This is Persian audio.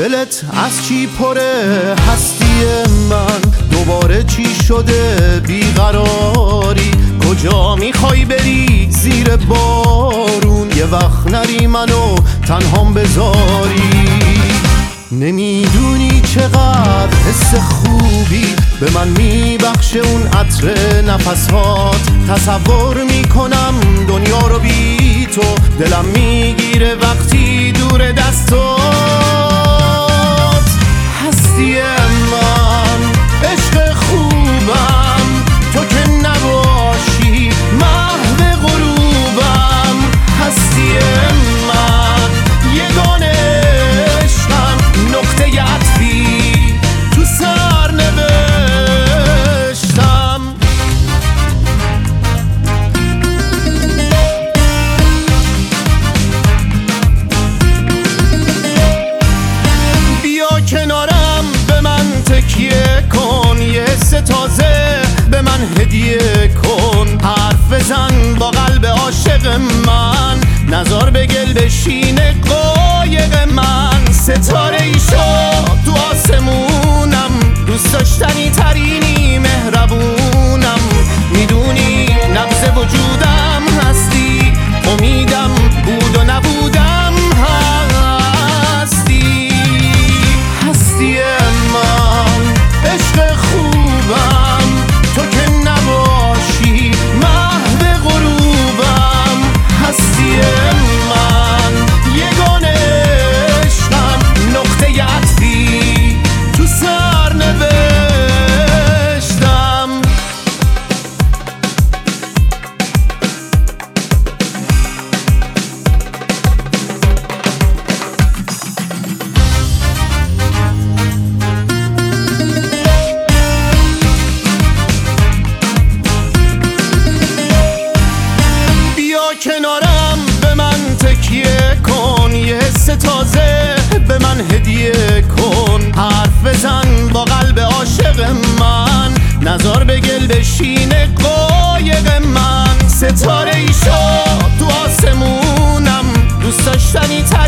دلت از چی پره هستی من؟ دوباره چی شده بیقراری؟ کجا میخوای بری زیر بارون؟ یه وقت نری منو تنهام بذاری. نمیدونی چقدر حس خوبی به من میبخشه اون عطر نفسات. تصور میکنم دنیا رو بی تو، دلم میگیره وقتی دور دستات. هستی من، عشق خوبم، تو که نباشی محو غروبم. هستی من، یگانه عشقم، نقطه عطفی تو سر نوشتم. بیا کنارم به من تکیه کن، یه حس تازه به من هدیه کن. حرف بزن با قلب عاشق من، نزار به گل بشینه قایق من. ستاره ای شد تو آسمونم، دوست داشتنی ترینی مهربونم. میدونی نبض وجودم هستی، امیدم بود و نبودم هستی. هستی من، عشق خوبم، تو که نباشی محو غروبم. هستی من، یگانه عشقم، نقطه عطفی تو سر نوشتم. بیا کنارم به من تکیه کن، یه حس تازه به من هدیه کن. حرف بزن با قلب عاشق من، نزار به گل بشینه قایق من. ستاره ای شد تو آسمونم، دوست داشتنی